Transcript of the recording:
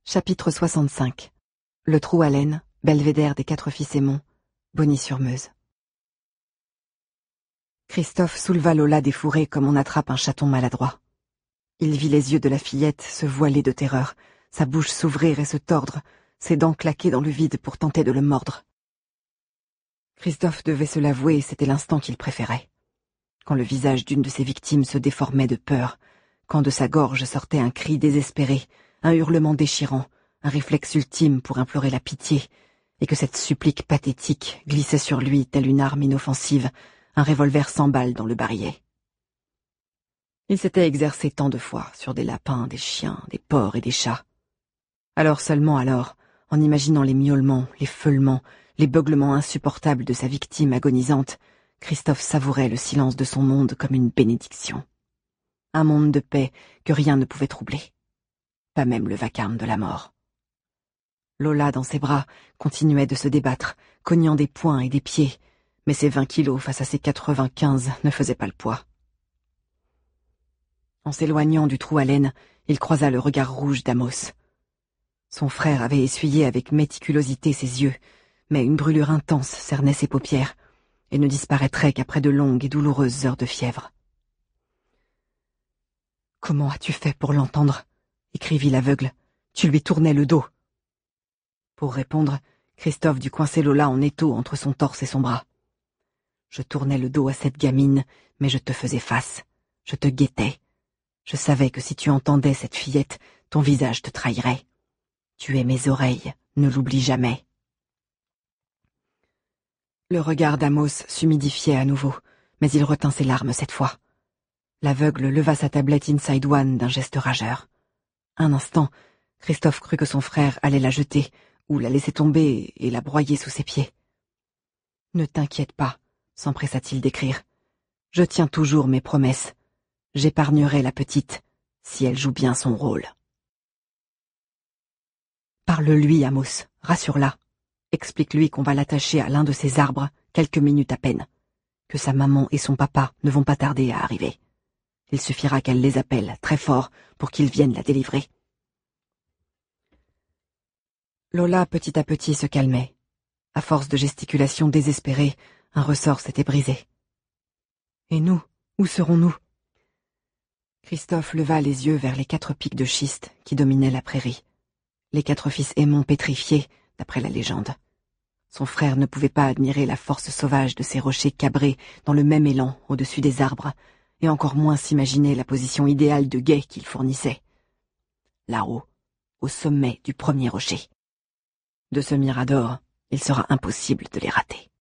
Chapitre 65. Le trou à laine, belvédère des 4 fils Aymon, Bonny-sur-Meuse. Christophe souleva Lola des fourrés comme on attrape un chaton maladroit. Il vit les yeux de la fillette se voiler de terreur, sa bouche s'ouvrir et se tordre, ses dents claquer dans le vide pour tenter de le mordre. Christophe devait se l'avouer, c'était l'instant qu'il préférait. Quand le visage d'une de ses victimes se déformait de peur, quand de sa gorge sortait un cri désespéré, un hurlement déchirant, un réflexe ultime pour implorer la pitié, et que cette supplique pathétique glissait sur lui telle une arme inoffensive, un revolver sans balles dans le barillet. Il s'était exercé tant de fois sur des lapins, des chiens, des porcs et des chats. Alors seulement alors, en imaginant les miaulements, les feulements, les beuglements insupportables de sa victime agonisante, Christophe savourait le silence de son monde comme une bénédiction. Un monde de paix que rien ne pouvait troubler. Pas même le vacarme de la mort. Lola, dans ses bras, continuait de se débattre, cognant des poings et des pieds, mais ses 20 kilos face à ses 95 ne faisaient pas le poids. En s'éloignant du trou à laine, il croisa le regard rouge d'Amos. Son frère avait essuyé avec méticulosité ses yeux, mais une brûlure intense cernait ses paupières, et ne disparaîtrait qu'après de longues et douloureuses heures de fièvre. « Comment as-tu fait pour l'entendre ?» écrivit l'aveugle. « Tu lui tournais le dos. » Pour répondre, Christophe dut coincer Lola en étau entre son torse et son bras. « Je tournais le dos à cette gamine, mais je te faisais face. Je te guettais. Je savais que si tu entendais cette fillette, ton visage te trahirait. Tu es mes oreilles, ne l'oublie jamais. » Le regard d'Amos s'humidifiait à nouveau, mais il retint ses larmes cette fois. L'aveugle leva sa tablette Inside One d'un geste rageur. Un instant, Christophe crut que son frère allait la jeter, ou la laisser tomber et la broyer sous ses pieds. « Ne t'inquiète pas, » s'empressa-t-il d'écrire. « Je tiens toujours mes promesses. J'épargnerai la petite, si elle joue bien son rôle. » Parle-lui, Amos, rassure-la. Explique-lui qu'on va l'attacher à l'un de ces arbres quelques minutes à peine, que sa maman et son papa ne vont pas tarder à arriver. Il suffira qu'elle les appelle très fort pour qu'ils viennent la délivrer. Lola, petit à petit, se calmait. À force de gesticulations désespérées, un ressort s'était brisé. « Et nous, où serons-nous » Christophe leva les yeux vers les 4 pics de schiste qui dominaient la prairie. Les 4 fils Aymon pétrifiés, d'après la légende. Son frère ne pouvait pas admirer la force sauvage de ces rochers cabrés dans le même élan au-dessus des arbres, et encore moins s'imaginer la position idéale de guet qu'il fournissait. Là-haut, au sommet du premier rocher. De ce mirador, il sera impossible de les rater.